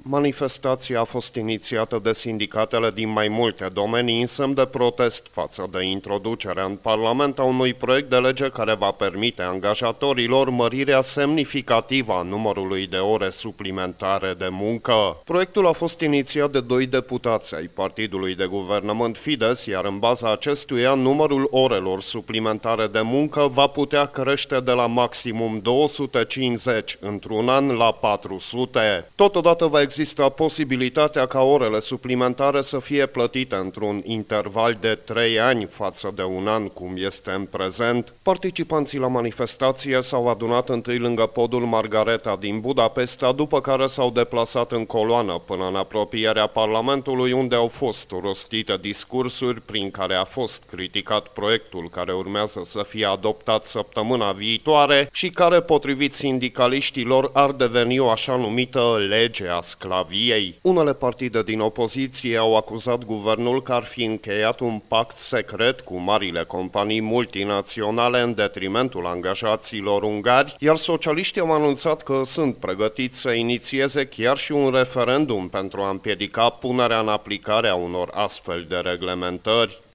Manifestația a fost inițiată de sindicatele din mai multe domenii în semn de protest față de introducerea în Parlament a unui proiect de lege care va permite angajatorilor mărirea semnificativă a numărului de ore suplimentare de muncă. Proiectul a fost inițiat de 2 deputați ai Partidului de Guvernământ Fidesz, iar în baza acestuia numărul orelor suplimentare de muncă va putea crește de la maximum 250 într-un an la 400. Totodată va exista posibilitatea ca orele suplimentare să fie plătite într-un interval de 3 ani față de un an, cum este în prezent. Participanții la manifestație s-au adunat întâi lângă podul Margareta din Budapesta, după care s-au deplasat în coloană până în apropierea Parlamentului, unde au fost rostite discursuri prin care a fost criticat proiectul care urmează să fie adoptat săptămâna viitoare și care, potrivit sindicaliștilor, ar deveni o așa numită lege a sclaviei. Unele partide din opoziție au acuzat guvernul că ar fi încheiat un pact secret cu marile companii multinaționale în detrimentul angajaților ungari, iar socialiștii au anunțat că sunt pregătiți să inițieze chiar și un referendum pentru a împiedica punerea în aplicare a unor astfel de reglementări.